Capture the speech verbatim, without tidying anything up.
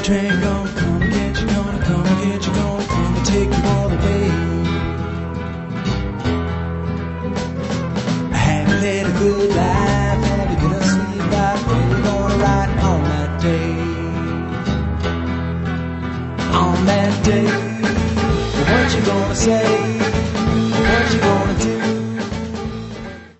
train gonna come and get you, gonna come and get you, gonna come and take you all away. Have you led a good life? Have you been a sweet life? Where you gonna ride on that day? On that day, what you gonna say? What you gonna